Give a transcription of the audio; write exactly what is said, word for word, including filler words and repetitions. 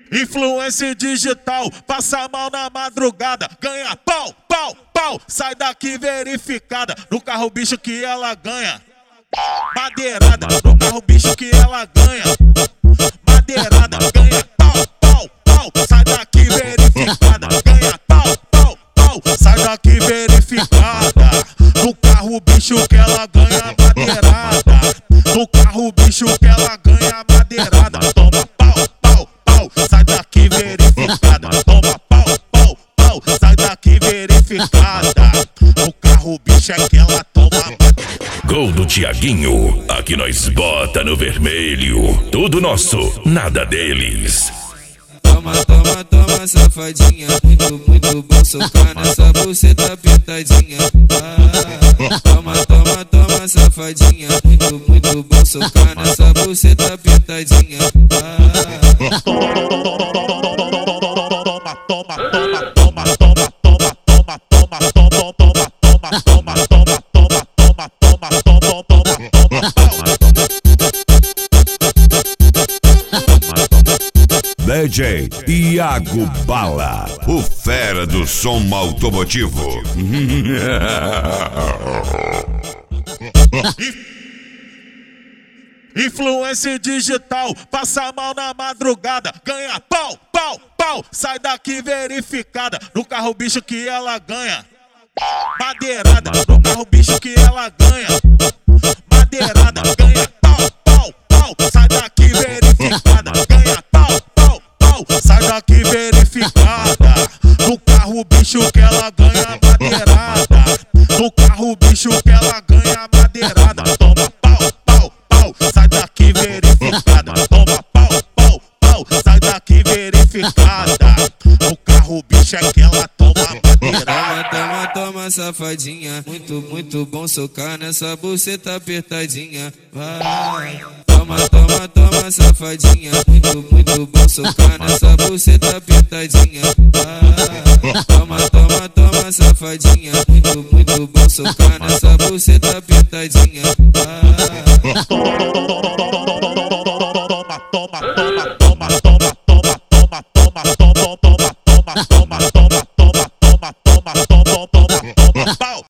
Influência digital, passa mal na madrugada, ganha pau, pau, pau, sai daqui verificada. No carro bicho que ela ganha madeirada, no carro bicho que ela ganha madeirada, ganha pau, pau, pau, sai daqui verificada, ganha pau, pau, pau, sai daqui verificada. No carro bicho que ela ganha madeirada, no carro bicho que ela ganha madeirada, toma pau, pau, pau, sai daqui verificada, toma pau, pau, pau, sai daqui verificada. No carro bicho é que ela toma. Gol do Thiaguinho, aqui nós bota no vermelho. Tudo nosso, nada deles. Toma, toma, toma, safadinha. Muito, muito bom socar nessa buceta apertadinha. Ah, toma, toma, toma, safadinha. Muito, muito bom socar nessa buceta apertadinha. Ah, toma, toma, toma, toma, toma, toma, toma, toma, toma, toma, toma, toma, toma, toma, toma, toma, toma, toma, toma. D J Thiago Bala, o fera do som automotivo. Influência digital, passa mal na madrugada, ganha pau, pau, pau, sai daqui verificada. No carro bicho que ela ganha madeirada, no carro bicho que ela ganha madeirada, ganha pau, pau, pau, sai daqui verificada, ganha pau, pau, pau, sai daqui verificada. No carro bicho que ela ganha madeirada, no carro bicho que ela ganha madeirada, toma pau, pau, pau, sai daqui verificada, toma pau, pau, pau, sai daqui verificada. No carro bicho é que ela toma madeirada. toma, toma, safadinha. Muito, muito bom socar nessa buceta apertadinha. Vai. Toma, toma, toma, safadinha. Muito, muito bom socar nessa buceta apertadinha. Ah, toma, toma, toma, safadinha. Muito, muito bom socar nessa buceta apertadinha.